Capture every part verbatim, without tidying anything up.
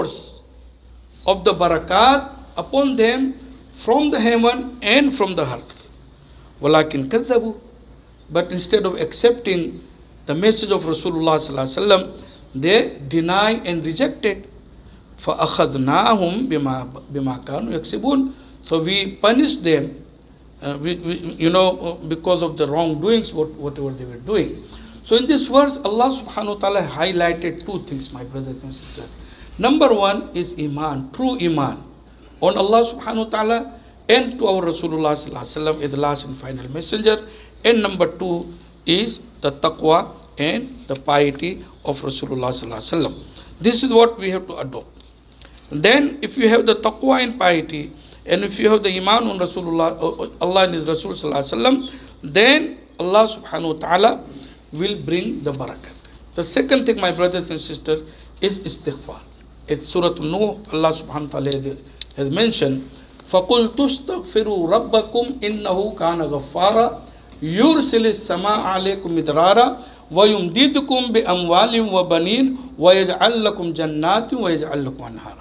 of the barakat upon them from the heaven and from the earth. وَلَكِنْ كَذَّبُوا. But instead of accepting the message of Rasulullah sallallahu alaihi wasallam, they deny and rejected. فَأَخَذْنَاهُمْ بِمَا بِمَا كَانُوا يَكْسِبُونَ. So we punished them, uh, we, we, you know, because of the wrongdoings, what, whatever they were doing. So in this verse, Allah subhanahu wa ta'ala highlighted two things, my brothers and sisters. Number one is Iman, true Iman on Allah subhanahu wa ta'ala and to our Rasulullah sallallahu alaihi wasallam as the last and final messenger. And number two is the taqwa and the piety of Rasulullah sallallahu alaihi wasallam. This is what we have to adopt. Then if you have the taqwa and piety, and if you have the iman on Rasulullah, Allah and His Rasul sallallahu alaihi wasallam, then Allah subhanahu wa ta'ala will bring the barakat. The second thing, my brothers and sisters, is istighfar. It's Surah Nuh, Allah subhanahu wa ta'ala has mentioned, فَقُلْ تُسْتَغْفِرُوا رَبَّكُمْ إِنَّهُ كَانَ غَفَّارًا يُرْسِلِ السَّمَاءَ عَلَيْكُمْ مِدْرَارًا وَيُمْدِدْكُمْ بِأَمْوَالٍ وَبَنِينَ وَيَجْعَلْ لَكُمْ جَنَّاتٍ وَيَجْعَلْ لَكُمْ أَنْهَارًا.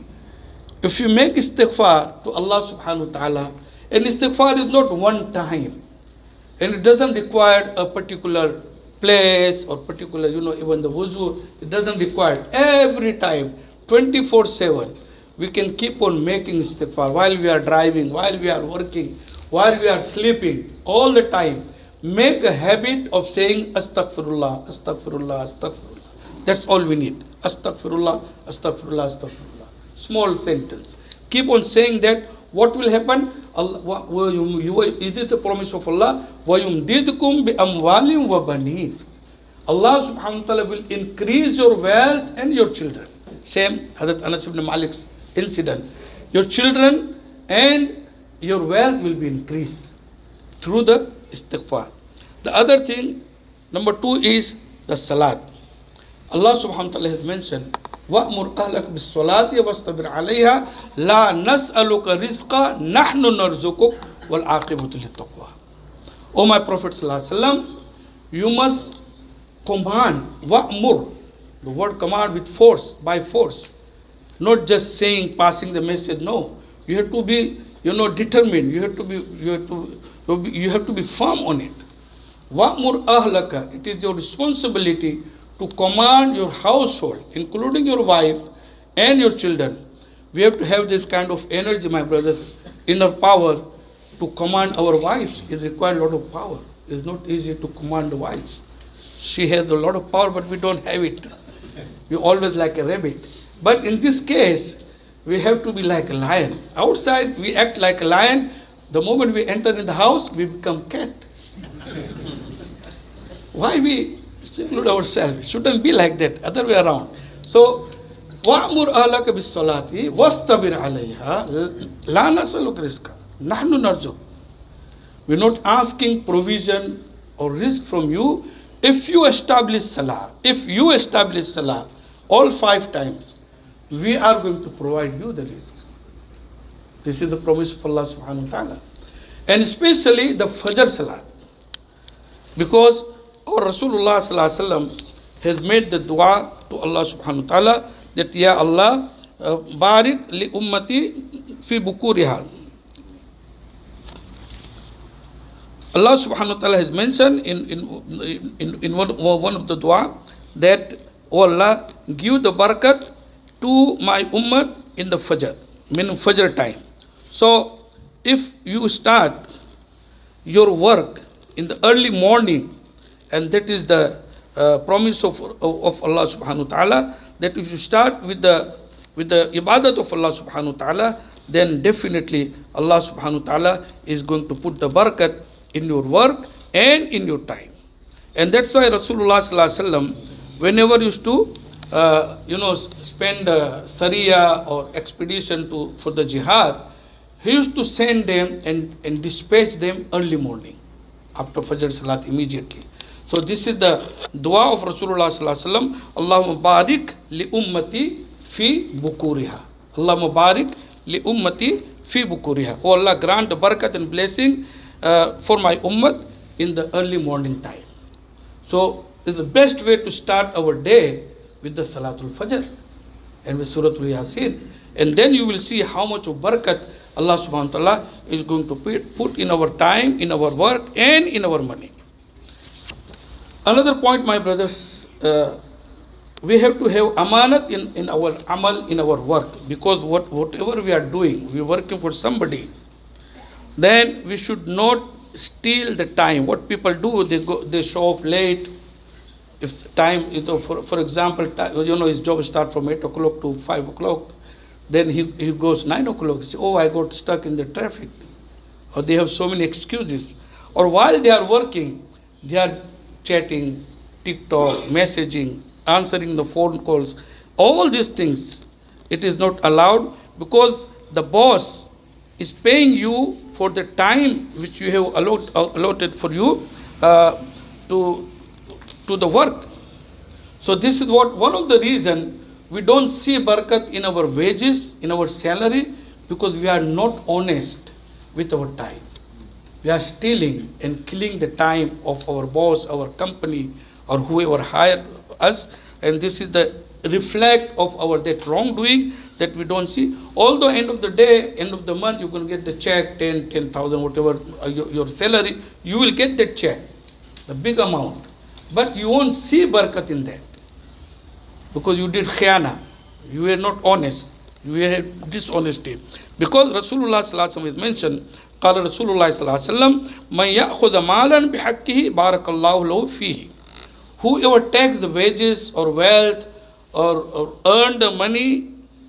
If you make istighfar to Allah subhanahu wa ta'ala, and istighfar is not one time, and it doesn't require a particular place or particular, you know, even the wuzu, it doesn't require every time, twenty-four seven. We can keep on making istighfar while we are driving, while we are working, while we are sleeping, all the time. Make a habit of saying astaghfirullah, astaghfirullah, astaghfirullah. That's all we need. Astaghfirullah, astaghfirullah, astaghfirullah. Small sentence. Keep on saying that. What will happen? Allah, it is the promise of Allah. وَيُمْدِدْكُمْ بِأَمْوَالٍ وَبَنِينَ. Allah subhanahu wa ta'ala will increase your wealth and your children. Same Hazrat Anas ibn Malik's incident. Your children and your wealth will be increased through the istighfar. The other thing, number two, is the salat. Allah subhanahu wa ta'ala has mentioned, وَأْمُرْ أَهْلَكَ بِالصَّلَاةِ وَاسْتَبِرْ عَلَيْهَا لَا نَسْأَلُكَ رِزْقًا نَحْنُ نَرْزُقُكَ وَالْعَاقِبَةُ لِلتَّقْوَى. O my Prophet sallallahu alaihi wasallam, you must command, وَأْمُرْ, the word command with force, by force. Not just saying, passing the message, no. You have to be, you know, determined. You have to be, you have to, you have to be firm on it. وَأْمُرْ أَهْلَكَ, it is your responsibility to command your household, including your wife and your children. We have to have this kind of energy, my brothers, inner power to command our wives. It requires a lot of power. It's not easy to command the wives. She has a lot of power, but we don't have it. We always like a rabbit. But in this case, we have to be like a lion. Outside, we act like a lion. The moment we enter in the house, we become cat. Why we seclude ourselves? It shouldn't be like that, other way around. So, وَأْمُرْ أَهْلَكَ بِالصَّلَاةِ وَاسْتَبِرْ عَلَيْهَا لَا نَسْأَلُكَ رِزْقًا نَحْنُ نَرْزُقُكَ. We're not asking provision or risk from you. If you establish salah, if you establish salah all five times, we are going to provide you the risks. This is the promise of Allah subhanahu wa ta'ala. And especially the Fajr salah. Because our Rasulullah sallallahu alaihi wasallam has made the dua to Allah subhanahu wa ta'ala that, Ya Allah, uh, barik li ummati fi bukuriha. Allah subhanahu wa ta'ala has mentioned in, in, in, in one, one of the dua that, O Allah, give the barakat to my ummah in the Fajr, meaning Fajr time. So, if you start your work in the early morning, and that is the uh, promise of, of, of Allah subhanahu wa ta'ala, that if you start with the with the ibadat of Allah subhanahu wa ta'ala, then definitely Allah subhanahu wa ta'ala is going to put the barakat in your work and in your time. And that's why Rasulullah sallallahu alaihi wasallam, whenever used to uh, you know spend a sariya or expedition to for the jihad, he used to send them and, and dispatch them early morning after Fajr Salat immediately. So this is the dua of Rasulullah sallallahu alaihi wasallam. Allahumma barik li ummati fi bukuriha. Allahumma barik li ummati fi bukuriha. Oh Allah, grant the barakat and blessing uh, for my ummah in the early morning time. So it's the best way to start our day with the Salatul Fajr. and with Surah Yasin. And then you will see how much of barakat Allah subhanahu wa ta'ala is going to put in our time, in our work, and in our money. Another point, my brothers, uh, we have to have amanat in, in our amal, in our work, because what, whatever we are doing, we are working for somebody, then we should not steal the time. What people do, they go, they show off late. If time, you know, for, for example, you know, his job starts from eight o'clock to five o'clock, then he, he goes nine o'clock, he says, oh, I got stuck in the traffic. Or they have so many excuses. Or while they are working, they are chatting, TikTok, messaging, answering the phone calls. All these things, it is not allowed, because the boss is paying you for the time which you have allot, allotted for you uh, to, to the work. So this is what one of the reasons we don't see barakat in our wages, in our salary, because we are not honest with our time. We are stealing and killing the time of our boss, our company, or whoever hired us, and this is the reflect of our that wrongdoing that we don't see. Although end of the day, end of the month, you can get the check, ten, ten thousand, whatever uh, your, your salary, you will get that check, the big amount. But you won't see barakat in that, because you did khiyana, you were not honest, you were dishonesty. Because Rasulullah sallallahu alaihi wasallam is mentioned, قال رسول الله صلى الله عليه وسلم من يأخذ مالا بحقه بارك الله له فيه. Whoever takes the wages or wealth or, or earn the money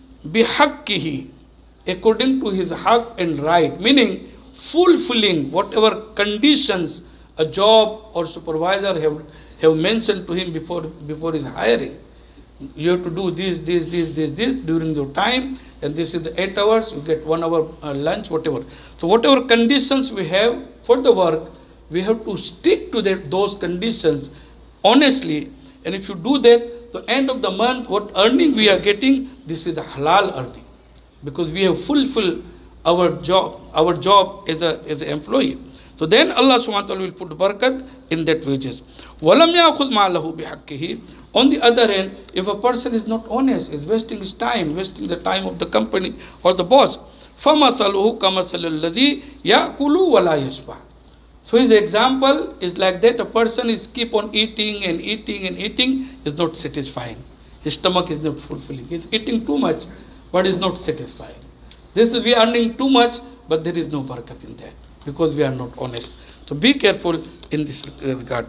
بحقه, according to his haq and right, meaning fulfilling whatever conditions a job or supervisor have, have mentioned to him before, before his hiring. You have to do this, this, this, this, this during your time, and this is the eight hours, you get one hour uh, lunch, whatever. So whatever conditions we have for the work, we have to stick to that, those conditions honestly. And if you do that, the end of the month, what earning we are getting, this is the halal earning, because we have fulfilled our job, our job as a as an employee. So then Allah subhanahu wa ta'ala will put barakat in that wages. وَلَمْ يَأْخُذْ مَعْلَهُ بِحَقِّهِ. On the other hand, if a person is not honest, is wasting his time, wasting the time of the company or the boss, فَمَثَلُهُ كَمَثَلِ الَّذِي يَأْكُلُ وَلَا يَشْبَعُ. So his example is like that. A person is keep on eating and eating and eating, is not satisfying. His stomach is not fulfilling. He is eating too much, but is not satisfying. This is, we are earning too much, but there is no barakat in that, because we are not honest. So be careful in this regard.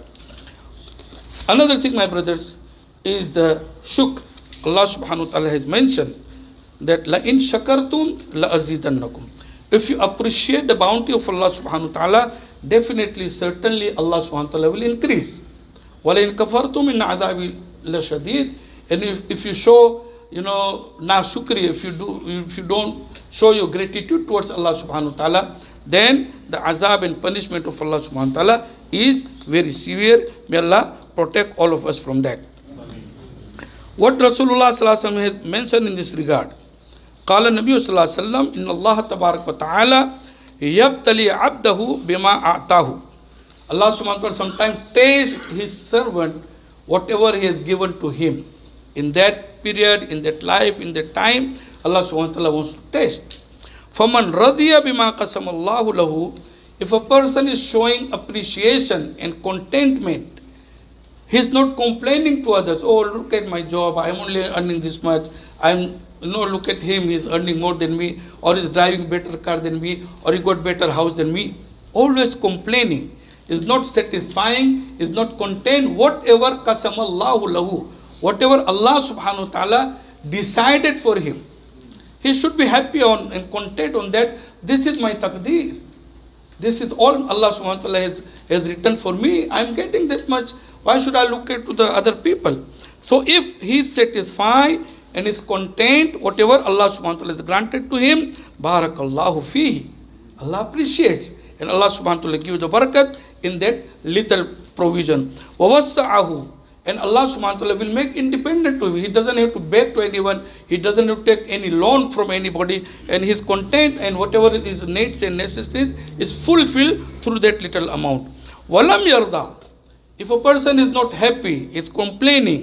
Another thing, my brothers, is the shukr. Allah subhanahu wa ta'ala has mentioned that la in shakartum la azidannakum. If you appreciate the bounty of Allah subhanahu wa ta'ala, definitely, certainly Allah subhanahu wa ta'ala will increase. Wa la in kafartum inna adabi la shadid. And if, if you show, you know, na shukri, if you do, if you don't show your gratitude towards Allah subhanahu wa ta'ala, then the azab and punishment of Allah subhanahu wa ta'ala is very severe. May Allah protect all of us from that. What Rasulullah sallallahu alaihi wasallam has mentioned in this regard, قال النبي صلى الله عليه وسلم إن الله تبارك وتعالى يبتلي عبده بما أعطاه. Allah subhanahu wa ta'ala sometimes tests his servant whatever he has given to him. In that period, in that life, in that time, Allah subhanahu wa ta'ala wants to test. فَمَنْ رَضِيَ بِمَا قَسَمَ اللَّهُ لَهُ. If a person is showing appreciation and contentment, he is not complaining to others, oh, look at my job, I am only earning this much, I am, you know, look at him, he is earning more than me, or he is driving better car than me, or he got better house than me. Always complaining is not satisfying, is not content. Whatever qasamallahu lahu, whatever Allah subhanahu wa ta'ala decided for him, he should be happy on and content on that. This is my taqdeer. This is all Allah subhanahu wa ta'ala has, has written for me. I am getting that much. Why should I look at to the other people? So if he is satisfied and is content, whatever Allah subhanahu wa ta'ala has granted to him, barakallahu fihi. Allah appreciates. And Allah subhanahu wa ta'ala gives the barakat in that little provision. وَوَسَّعَهُ. And Allah subhanahu wa ta'ala will make independent to him. He doesn't have to beg to anyone. He doesn't have to take any loan from anybody. And his content and whatever his needs and necessities is fulfilled through that little amount. وَلَمْ يَرْضَى. If a person is not happy, is complaining,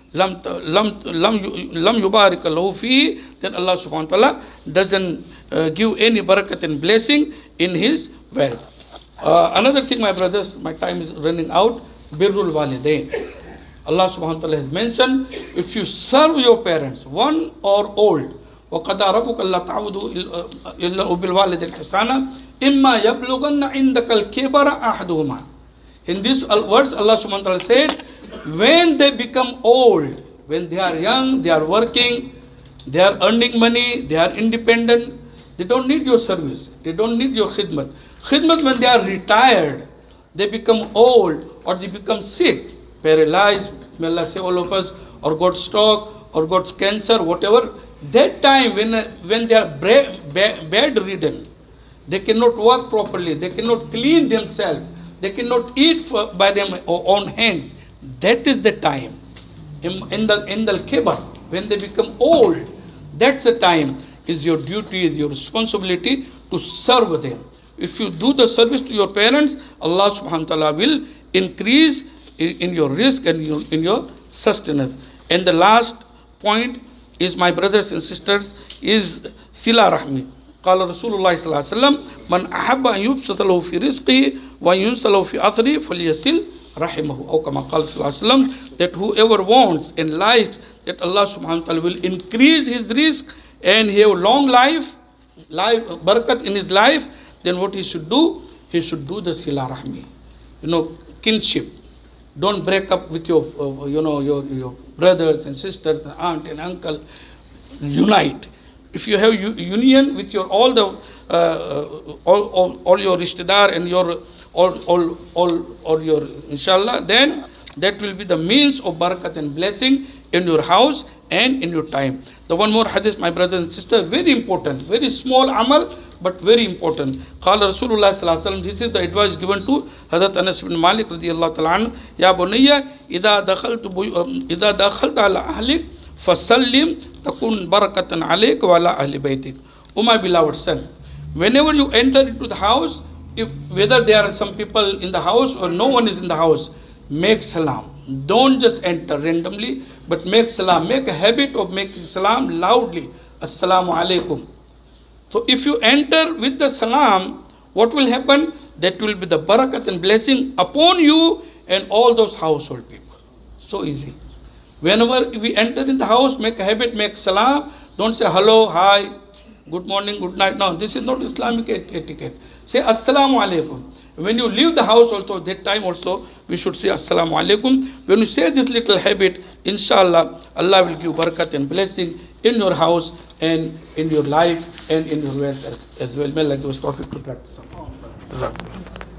lam lam lam lam yubarik lahu fi, then Allah subhanahu wa ta'ala doesn't uh, give any barakat and blessing in his wealth. Uh, another thing, my brothers, my time is running out. Birrul walidain. Allah subhanahu wa ta'ala has mentioned, if you serve your parents, one or old, وَقَدَى رَبُّكَ أَلَّا تَعْبُدُوا إِلَّا بِالْوَالِدَيْنِ إِحْسَانًا إِمَّا يَبْلُغَنَّ عِندَكَ الْكِبَرَ أَحَدُهُمَا. In these words, Allah subhanahu wa ta'ala said, when they become old, when they are young, they are working, they are earning money, they are independent, they don't need your service, they don't need your khidmat. Khidmat, when they are retired, they become old or they become sick, paralyzed, may Allah say all of us, or got stroke, or got cancer, whatever. That time when, when they are bedridden, they cannot work properly, they cannot clean themselves, they cannot eat for, by their own hands. That is the time. In, in the in the kibar, when they become old, that's the time. Is your duty, is your responsibility to serve them. If you do the service to your parents, Allah subhanahu wa ta'ala will increase in, in your risk and your, in your sustenance. And the last point is, my brothers and sisters, is sila rahmi. قال رسول الله صلى الله عليه وسلم من أحب أن يبسط له في رزقه وينسى له في أثره فليصل رحمه أو كما قال صلى الله عليه وسلم, that whoever wants in life that Allah subhanahu wa ta'ala will increase his risk and he have long life, life barakat in his life, then what he should do? He should do the sila rahmi, you know, kinship. Don't break up with your, uh, you know, your, your brothers and sisters, and aunt and uncle. Unite. If you have union with your all the uh, all, all all your rishtedar and your all all all all your inshallah, then that will be the means of barakat and blessing in your house and in your time. The one more hadith, my brothers and sisters, very important, very small amal, but very important. Qala Rasulullah sallallahu alaihi wasallam, this is the advice given to Hazrat Anas ibn Malik radiyallahu ta'ala anhu, Ya bunayya, idha dakhaltu idha dakhalta ala ahlik fasallim takun barakatan alayk wa ala ahli baytik. O my beloved son, whenever you enter into the house, if whether there are some people in the house or no one is in the house, make salam. Don't just enter randomly, but make salam. Make a habit of making salam loudly. Assalamu alaikum. So if you enter with the salam, what will happen? That will be the barakat and blessing upon you and all those household people. So easy. Whenever we enter in the house, make a habit, make salam. Don't say hello, hi, good morning, good night. No, this is not Islamic etiquette. Say assalamu alaikum. When you leave the house also, that time also, we should say assalamu alaikum. When you say this little habit, inshallah, Allah will give barakat and blessing in your house and in your life and in your wealth as well. May Allah give us tawfiq to practice.